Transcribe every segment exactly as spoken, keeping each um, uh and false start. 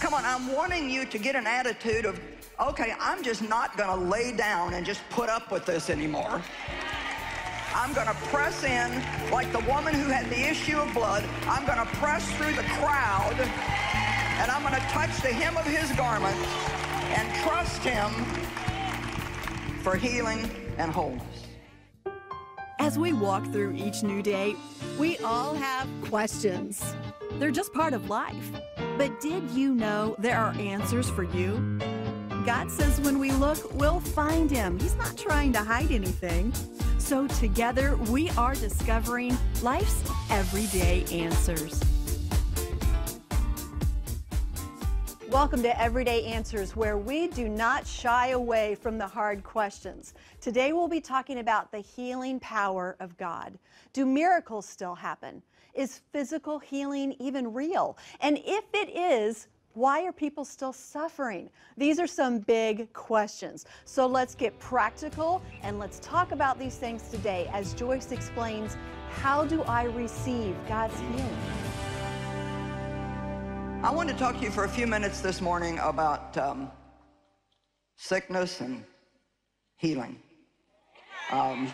come on, I'm wanting you to get an attitude of, okay, I'm just not going to lay down and just put up with this anymore. I'm going to press in like the woman who had the issue of blood. I'm going to press through the crowd, and I'm going to touch the hem of his garment and trust him for healing and wholeness. As we walk through each new day, we all have questions. They're just part of life. But did you know there are answers for you? God says when we look, we'll find him. He's not trying to hide anything. So together, we are discovering life's everyday answers. Welcome to Everyday Answers, where we do not shy away from the hard questions. Today we'll be talking about the healing power of God. Do miracles still happen? Is physical healing even real? And if it is, why are people still suffering? These are some big questions. So let's get practical and let's talk about these things today as Joyce explains, how do I receive God's healing? I want to talk to you for a few minutes this morning about um, sickness and healing. Um,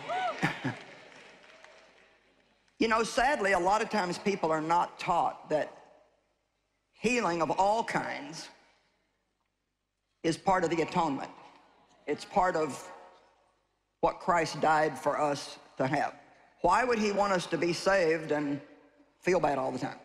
you know, sadly, a lot of times people are not taught that healing of all kinds is part of the atonement. It's part of what Christ died for us to have. Why would he want us to be saved and feel bad all the time?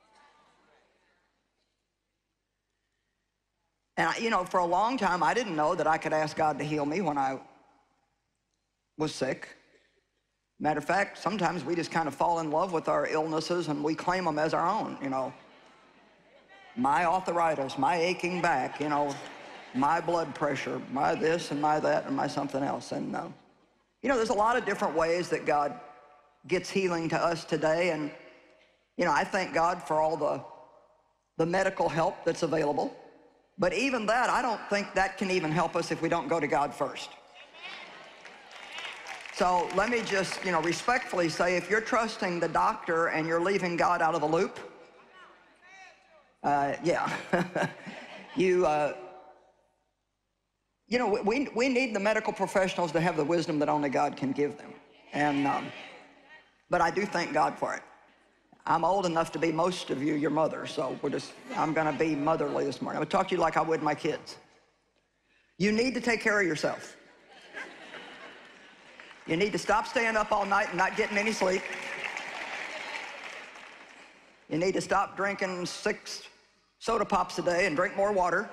And, I, you know, for a long time, I didn't know that I could ask God to heal me when I was sick. Matter of fact, sometimes we just kind of fall in love with our illnesses and we claim them as our own, you know. My arthritis, my aching back, you know, my blood pressure, my this and my that and my something else. And, uh, you know, there's a lot of different ways that God gets healing to us today. And, you know, I thank God for all the, the medical help that's available. But even that, I don't think that can even help us if we don't go to God first. So let me just, you know, respectfully say, if you're trusting the doctor and you're leaving God out of the loop, uh, yeah, you, uh, you know, we, we need the medical professionals to have the wisdom that only God can give them. And, um, but I do thank God for it. I'm old enough to be most of you your mother, so we're just, I'm going to be motherly this morning. I'm going to talk to you like I would my kids. You need to take care of yourself. You need to stop staying up all night and not getting any sleep. You need to stop drinking six soda pops a day and drink more water.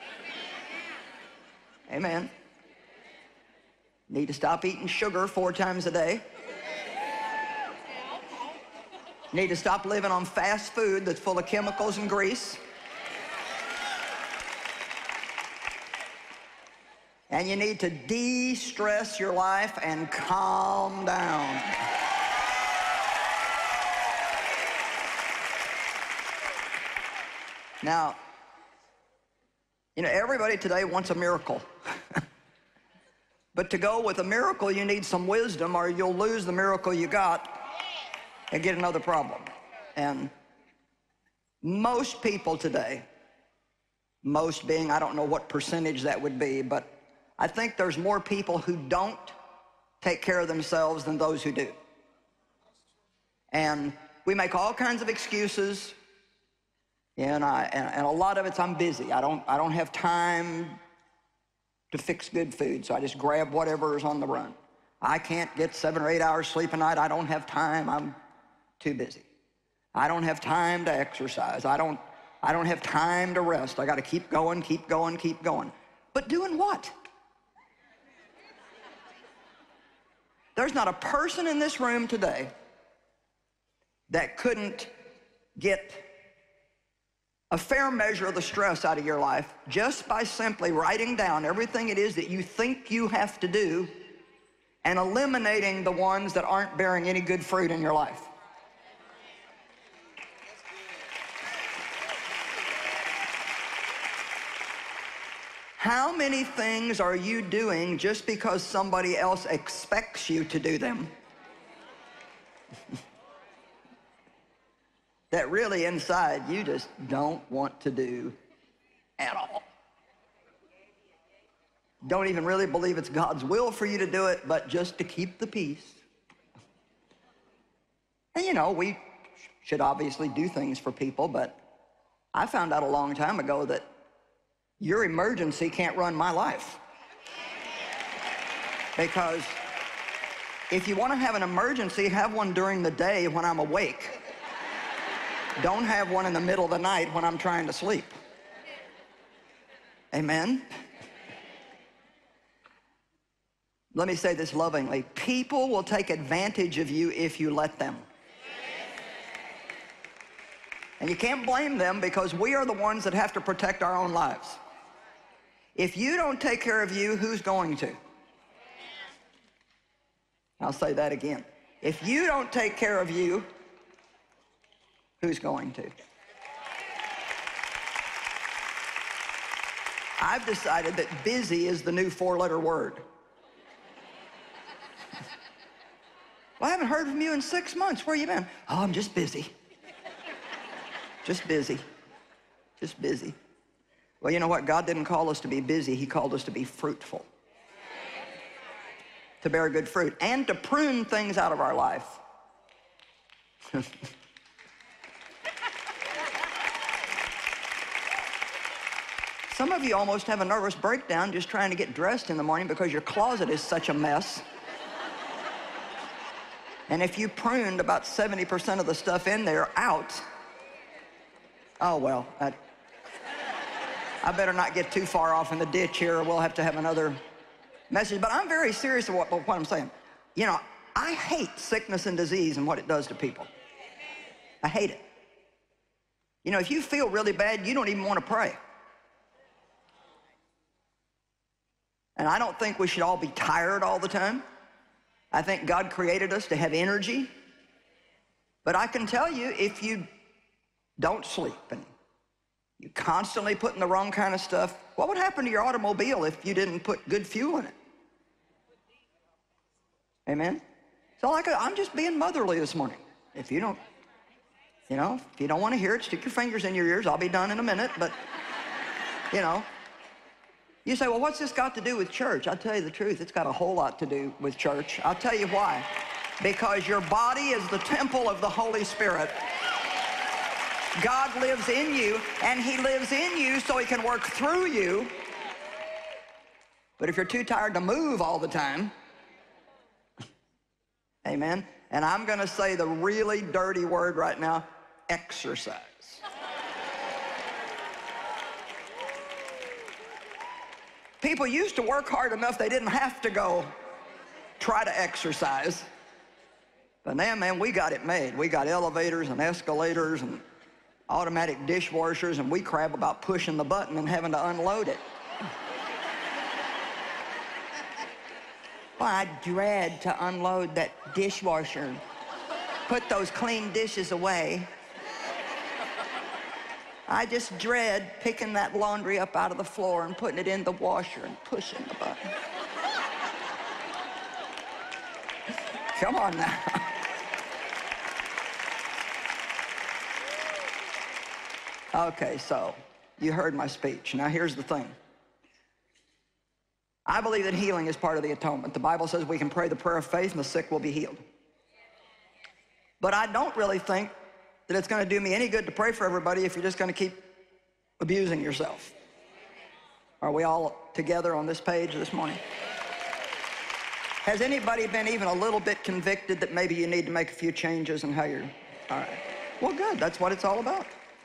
Amen. You need to stop eating sugar four times a day. You need to stop living on fast food that's full of chemicals and grease. And you need to de-stress your life and calm down. Now, you know, everybody today wants a miracle. But to go with a miracle, you need some wisdom, or you'll lose the miracle you got and get another problem. And most people today, most being, I don't know what percentage that would be, but I think there's more people who don't take care of themselves than those who do. And we make all kinds of excuses, and, I, and, and a lot of it's I'm busy. I don't, I don't have time to fix good food, so I just grab whatever is on the run. I can't get seven or eight hours sleep a night. I don't have time. I'm too busy. I don't have time to exercise. I don't, I don't have time to rest. I got to keep going, keep going, keep going. But doing what? There's not a person in this room today that couldn't get a fair measure of the stress out of your life just by simply writing down everything it is that you think you have to do and eliminating the ones that aren't bearing any good fruit in your life. How many things are you doing just because somebody else expects you to do them that really inside you just don't want to do don't even really believe it's God's will for you to do it, but just to keep the peace. And you know, we should obviously do things for people, but I found out a long time ago that your emergency can't run my life. Because if you want to have an emergency, have one during the day when I'm awake. Don't have one in the middle of the night when I'm trying to sleep. Amen? Let me say this lovingly. People will take advantage of you if you let them. And you can't blame them, because we are the ones that have to protect our own lives. If you don't take care of you, who's going to? I'll say that again. If you don't take care of you, who's going to? I've decided that busy is the new four-letter word. Well, I haven't heard from you in six months. Where you been? Oh, I'm just busy. Just busy. Just busy. Well, you know what? God didn't call us to be busy. He called us to be fruitful. To bear good fruit. And to prune things out of our life. Some of you almost have a nervous breakdown just trying to get dressed in the morning because your closet is such a mess. And if you pruned about seventy percent of the stuff in there out, oh, well, I, I better not get too far off in the ditch here, or we'll have to have another message. But I'm very serious about what, what I'm saying. You know, I hate sickness and disease and what it does to people. I hate it. You know, if you feel really bad, you don't even want to pray. And I don't think we should all be tired all the time. I think God created us to have energy. But I can tell you, if you don't sleep and you constantly putting the wrong kind of stuff, what would happen to your automobile if you didn't put good fuel in it? Amen? So like, I'm just being motherly this morning. If you don't, you know, if you don't want to hear it, stick your fingers in your ears. I'll be done in a minute, but, you know. You say, well, what's this got to do with church? I'll tell you the truth. It's got a whole lot to do with church. I'll tell you why. Because your body is the temple of the Holy Spirit. God lives in you, and He lives in you so He can work through you. But if you're too tired to move all the time, amen, and I'm going to say the really dirty word right now, exercise. People used to work hard enough they didn't have to go try to exercise. But now, man, we got it made. We got elevators and escalators and automatic dishwashers, and we crab about pushing the button and having to unload it. Well, I dread to unload that dishwasher, put those clean dishes away. I just dread picking that laundry up out of the floor and putting it in the washer and pushing the button. Come on now. Okay, so you heard my speech. Now here's the thing. I believe that healing is part of the atonement. The Bible says we can pray the prayer of faith and the sick will be healed. But I don't really think that it's going to do me any good to pray for everybody if you're just going to keep abusing yourself. Are we all together on this page this morning? Has anybody been even a little bit convicted that maybe you need to make a few changes in how you're, all right. Well, good, that's what it's all about.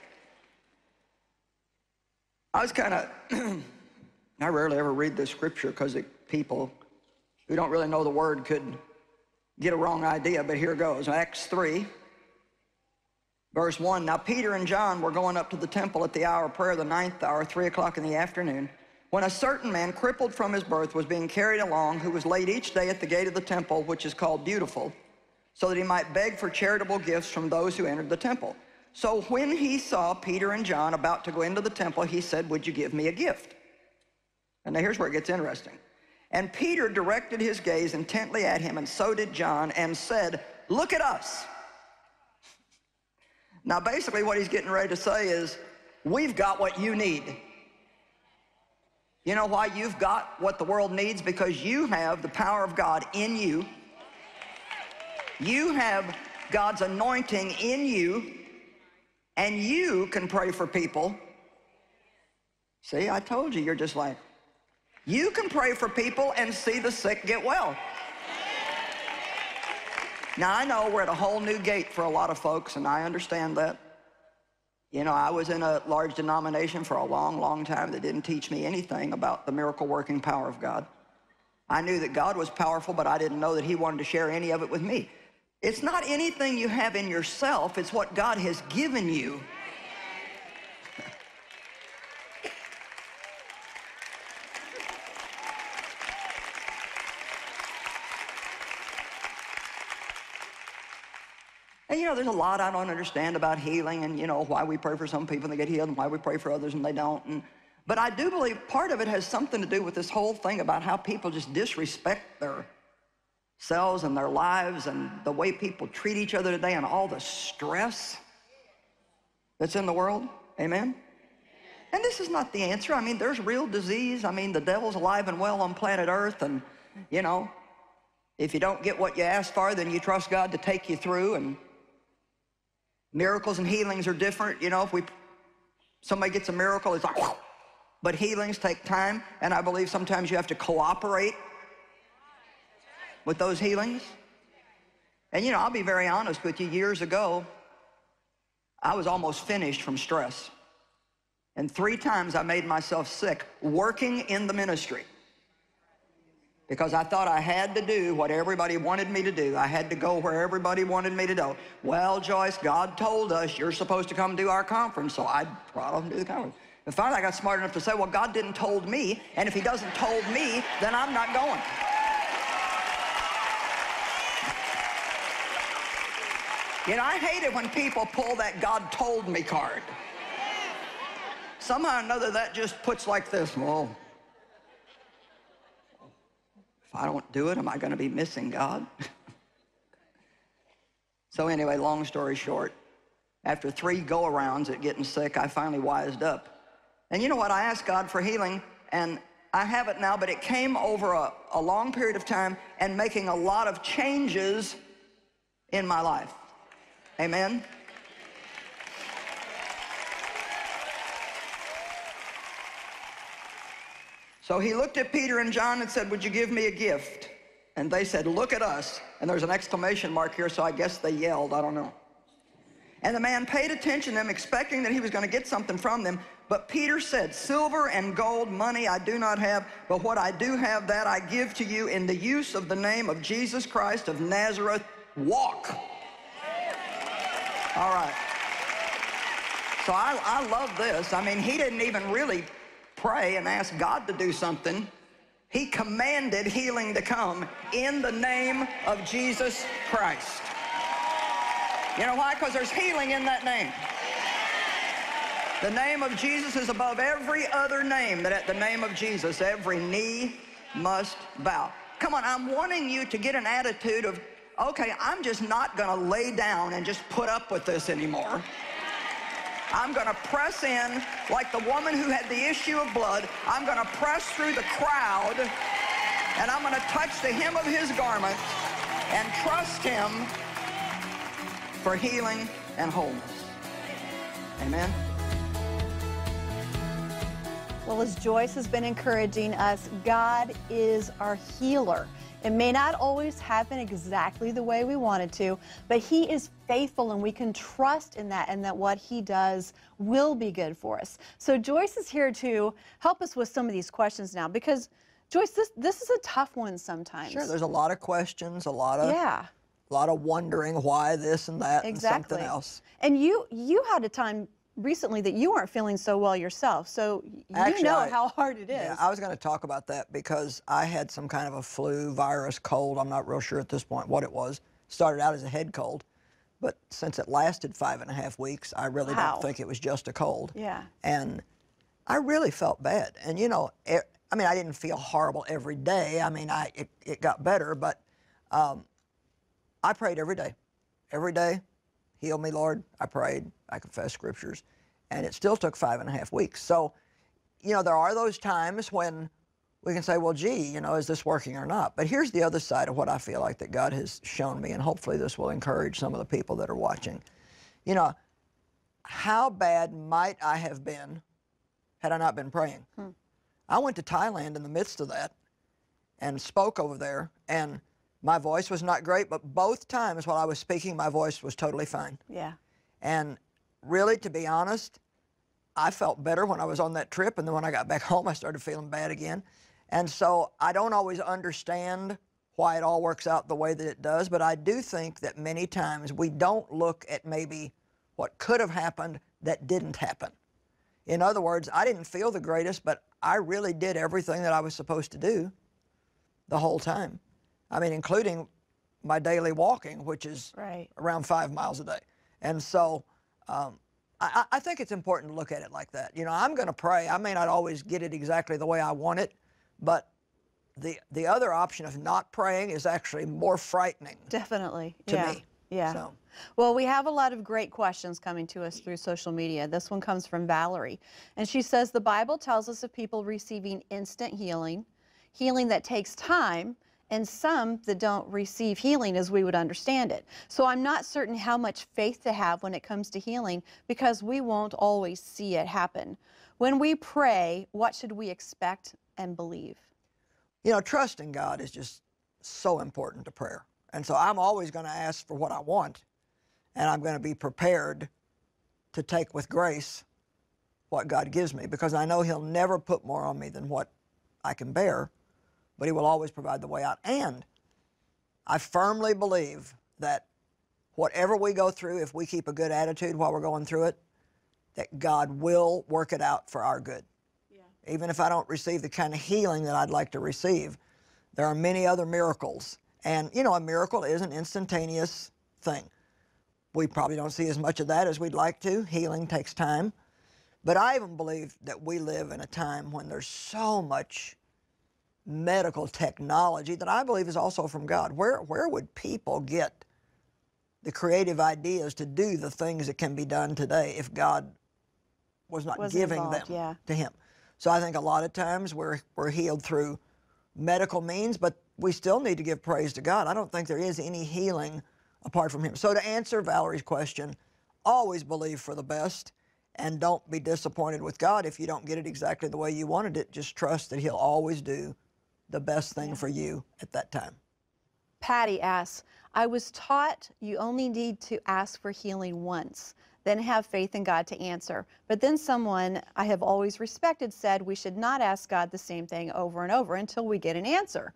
I was kind of, I rarely ever read this scripture because people who don't really know the word could get a wrong idea, but here goes. Acts three. Verse one, now Peter and John were going up to the temple at the hour of prayer, the ninth hour, three o'clock in the afternoon, when a certain man, crippled from his birth, was being carried along, who was laid each day at the gate of the temple, which is called Beautiful, so that he might beg for charitable gifts from those who entered the temple. So when he saw Peter and John about to go into the temple, he said, would you give me a gift? And now here's where it gets interesting. And Peter directed his gaze intently at him, and so did John, and said, look at us. Now, basically what he's getting ready to say is, we've got what you need. You know why you've got what the world needs? Because you have the power of God in you. You have God's anointing in you, and you can pray for people. See, I told you, you're just like, you can pray for people and see the sick get well. Now, I know we're at a whole new gate for a lot of folks, and I understand that. You know, I was in a large denomination for a long, long time that didn't teach me anything about the miracle-working power of God. I knew that God was powerful, but I didn't know that he wanted to share any of it with me. It's not anything you have in yourself, it's what God has given you. And, you know, there's a lot I don't understand about healing and, you know, why we pray for some people and they get healed and why we pray for others and they don't. And, but I do believe part of it has something to do with this whole thing about how people just disrespect their selves and their lives and the way people treat each other today and all the stress that's in the world. Amen? And this is not the answer. I mean, there's real disease. I mean, the devil's alive and well on planet Earth. And, you know, if you don't get what you ask for, then you trust God to take you through. And miracles and healings are different. You know, if we somebody gets a miracle, it's like, whoa. But healings take time, and I believe sometimes you have to cooperate with those healings. And you know, I'll be very honest with you, years ago, I was almost finished from stress. And three times I made myself sick working in the ministry because I thought I had to do what everybody wanted me to do. I had to go where everybody wanted me to go. Well, Joyce, God told us you're supposed to come do our conference, so I brought them to do the conference. And finally I got smart enough to say, well, God didn't told me, and if he doesn't told me, then I'm not going. You know, I hate it when people pull that God told me card. Somehow or another that just puts like this, well, if I don't do it, am I going to be missing God? So anyway, long story short, after three go-arounds at getting sick, I finally wised up. And you know what? I asked God for healing, and I have it now, but it came over a, a long period of time and making a lot of changes in my life. Amen? So he looked at Peter and John and said, would you give me a gift? And they said, look at us. And there's an exclamation mark here, so I guess they yelled, I don't know. And the man paid attention to them, expecting that he was going to get something from them. But Peter said, silver and gold, money I do not have, but what I do have, that I give to you in the use of the name of Jesus Christ of Nazareth. Walk. All right. So I, I love this. I mean, he didn't even really pray and ask God to do something. He commanded healing to come in the name of Jesus Christ. You know why? Because there's healing in that name. The name of Jesus is above every other name, that at the name of Jesus, every knee must bow. Come on, I'm wanting you to get an attitude of, okay, I'm just not going to lay down and just put up with this anymore. I'm going to press in like the woman who had the issue of blood. I'm going to press through the crowd, and I'm going to touch the hem of his garment and trust him for healing and wholeness. Amen. Well, as Joyce has been encouraging us, God is our healer. It may not always happen exactly the way we want it to, but he is faithful, and we can trust in that, and that what he does will be good for us. So Joyce is here to help us with some of these questions now, because Joyce, this this is a tough one sometimes. Sure, there's a lot of questions, a lot of yeah, a lot of wondering why this and that exactly. and something else. And you you had a time recently that you weren't feeling so well yourself, so you Actually, know I, how hard it is. Yeah, I was going to talk about that because I had some kind of a flu, virus, cold. I'm not real sure at this point what it was. Started out as a head cold, but since it lasted five and a half weeks, I really Wow. don't think it was just a cold. Yeah. And I really felt bad. And you know, it, I mean, I didn't feel horrible every day. I mean, I it, it got better, but um, I prayed every day. Every day, heal me, Lord. I prayed. I confessed scriptures. And it still took five and a half weeks. So, you know, there are those times when we can say, well, gee, you know, is this working or not? But here's the other side of what I feel like that God has shown me, and hopefully this will encourage some of the people that are watching. You know, how bad might I have been had I not been praying? Hmm. I went to Thailand in the midst of that and spoke over there, and my voice was not great, but both times while I was speaking, my voice was totally fine. Yeah. And really, to be honest, I felt better when I was on that trip, and then when I got back home, I started feeling bad again. And so I don't always understand why it all works out the way that it does, but I do think that many times we don't look at maybe what could have happened that didn't happen. In other words, I didn't feel the greatest, but I really did everything that I was supposed to do the whole time. I mean, including my daily walking, which is right. around five miles a day. And so um, I, I think it's important to look at it like that. You know, I'm going to pray. I may not always get it exactly the way I want it, but the the other option of not praying is actually more frightening. Definitely. To yeah. me. Yeah. So. Well, we have a lot of great questions coming to us through social media. This one comes from Valerie, and she says the Bible tells us of people receiving instant healing, healing that takes time, and some that don't receive healing as we would understand it. So I'm not certain how much faith to have when it comes to healing because we won't always see it happen. When we pray, what should we expect and believe? You know, trusting God is just so important to prayer. And so I'm always going to ask for what I want, and I'm going to be prepared to take with grace what God gives me, because I know He'll never put more on me than what I can bear, but He will always provide the way out. And I firmly believe that whatever we go through, if we keep a good attitude while we're going through it, that God will work it out for our good. Yeah. Even if I don't receive the kind of healing that I'd like to receive, there are many other miracles. And, you know, a miracle is an instantaneous thing. We probably don't see as much of that as we'd like to. Healing takes time. But I even believe that we live in a time when there's so much medical technology that I believe is also from God. Where, where would people get the creative ideas to do the things that can be done today if God was not Wasn't giving involved, them yeah. to Him? So I think a lot of times we're, we're healed through medical means, but we still need to give praise to God. I don't think there is any healing apart from Him. So to answer Valerie's question, always believe for the best and don't be disappointed with God if you don't get it exactly the way you wanted it. Just trust that He'll always do the best thing yeah. for you at that time. Patty asks, I was taught you only need to ask for healing once, then have faith in God to answer. But then someone I have always respected said we should not ask God the same thing over and over until we get an answer.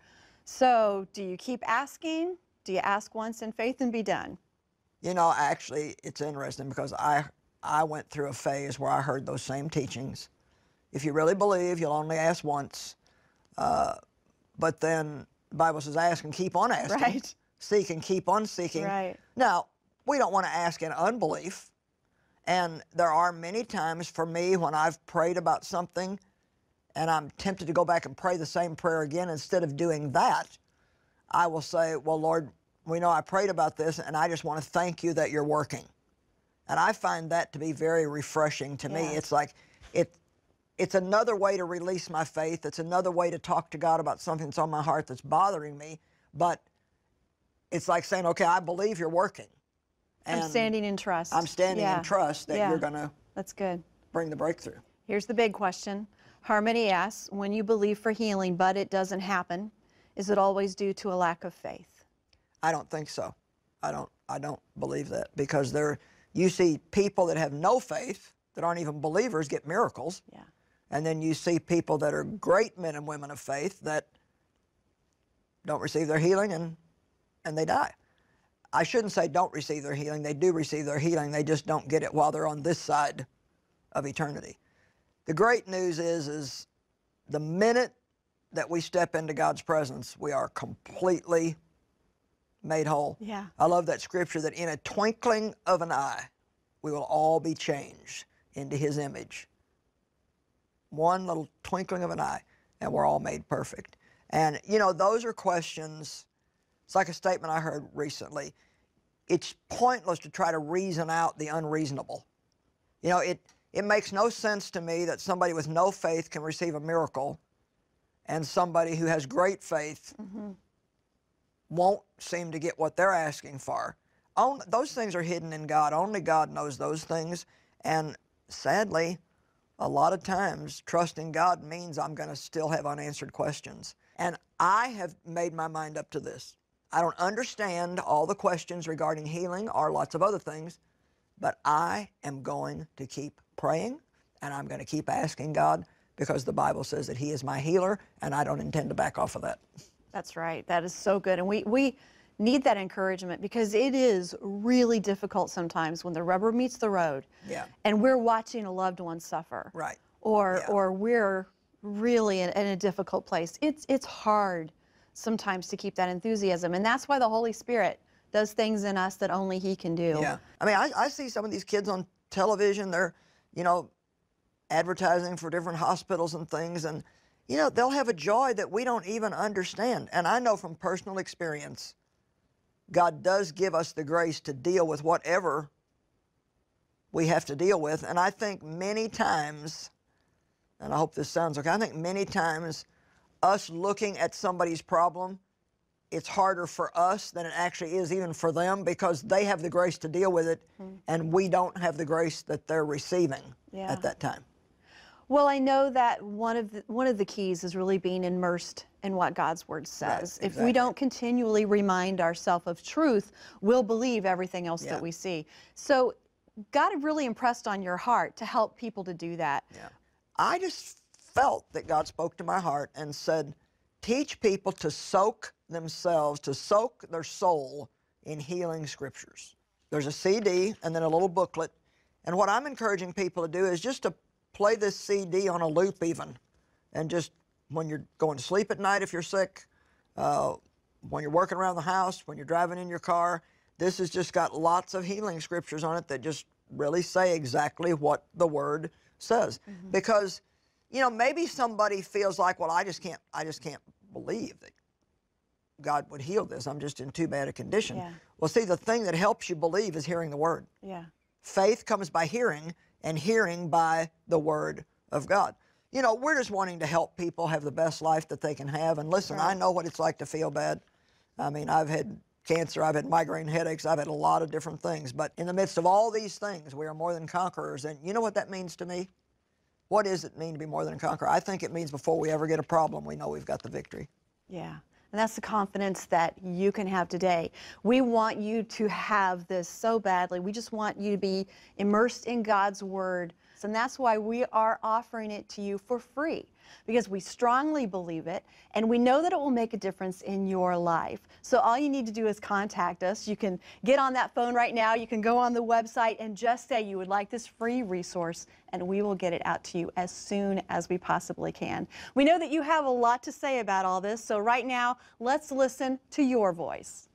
So do you keep asking? Do you ask once in faith and be done? You know, actually, it's interesting because I, I went through a phase where I heard those same teachings. If you really believe, you'll only ask once. Uh, but then the Bible says ask and keep on asking. Right. Seek and keep on seeking. Right. Now, we don't want to ask in unbelief. And there are many times for me when I've prayed about something and I'm tempted to go back and pray the same prayer again. Instead of doing that, I will say, well, Lord, we know I prayed about this, and I just want to thank you that you're working. And I find that to be very refreshing to me. Yes. It's like, it, it's another way to release my faith. It's another way to talk to God about something that's on my heart that's bothering me. But it's like saying, okay, I believe you're working. And I'm standing in trust. I'm standing yeah. in trust that yeah. you're going to That's good. bring the breakthrough. Here's the big question. Harmony asks, when you believe for healing but it doesn't happen, is it always due to a lack of faith? I don't think so. I don't, I don't believe that, because there, you see people that have no faith, that aren't even believers, get miracles. Yeah. And then you see people that are great men and women of faith that don't receive their healing and, and they die. I shouldn't say don't receive their healing. They do receive their healing. They just don't get it while they're on this side of eternity. The great news is, is the minute that we step into God's presence, we are completely made whole. Yeah. I love that scripture that in a twinkling of an eye, we will all be changed into His image. One little twinkling of an eye, and we're all made perfect. And, you know, those are questions. It's like a statement I heard recently. It's pointless to try to reason out the unreasonable. You know, it, it makes no sense to me that somebody with no faith can receive a miracle and somebody who has great faith mm-hmm. won't seem to get what they're asking for. On, those things are hidden in God. Only God knows those things. And sadly, a lot of times, trusting God means I'm going to still have unanswered questions. And I have made my mind up to this. I don't understand all the questions regarding healing or lots of other things, but I am going to keep praying, and I'm going to keep asking God, because the Bible says that He is my healer, and I don't intend to back off of that. That's right. That is so good. And we, we need that encouragement, because it is really difficult sometimes when the rubber meets the road yeah. and we're watching a loved one suffer. Right. Or, yeah. or we're really in, in a difficult place. It's, it's hard sometimes to keep that enthusiasm. And that's why the Holy Spirit does things in us that only He can do. Yeah. I mean, I, I see some of these kids on television. They're, you know, advertising for different hospitals and things. And, you know, they'll have a joy that we don't even understand. And I know from personal experience, God does give us the grace to deal with whatever we have to deal with. And I think many times, and I hope this sounds okay, I think many times us looking at somebody's problem, it's harder for us than it actually is even for them, because they have the grace to deal with it, mm-hmm. and we don't have the grace that they're receiving yeah. at that time. Well, I know that one of the, one of the keys is really being immersed in what God's Word says. Right, exactly. If we don't continually remind ourselves of truth, we'll believe everything else yeah. that we see. So God really impressed on your heart to help people to do that. Yeah. I just felt that God spoke to my heart and said, teach people to soak themselves, to soak their soul in healing scriptures. There's a C D and then a little booklet. And what I'm encouraging people to do is just to play this C D on a loop even. And just when you're going to sleep at night if you're sick, uh, when you're working around the house, when you're driving in your car, this has just got lots of healing scriptures on it that just really say exactly what the Word says. Mm-hmm. Because, you know, maybe somebody feels like, well, I just can't, I just can't believe that God would heal this. I'm just in too bad a condition. Yeah. Well, see, the thing that helps you believe is hearing the Word. Yeah. Faith comes by hearing, and hearing by the Word of God. You know, we're just wanting to help people have the best life that they can have. And listen, right. I know what it's like to feel bad. I mean, I've had cancer, I've had migraine headaches, I've had a lot of different things. But in the midst of all these things, we are more than conquerors. And you know what that means to me? What does it mean to be more than a conqueror? I think it means before we ever get a problem, we know we've got the victory. Yeah. And that's the confidence that you can have today. We want you to have this so badly. We just want you to be immersed in God's Word. And that's why we are offering it to you for free, because we strongly believe it, and we know that it will make a difference in your life. So all you need to do is contact us. You can get on that phone right now. You can go on the website and just say you would like this free resource, and we will get it out to you as soon as we possibly can. We know that you have a lot to say about all this, so right now, let's listen to your voice.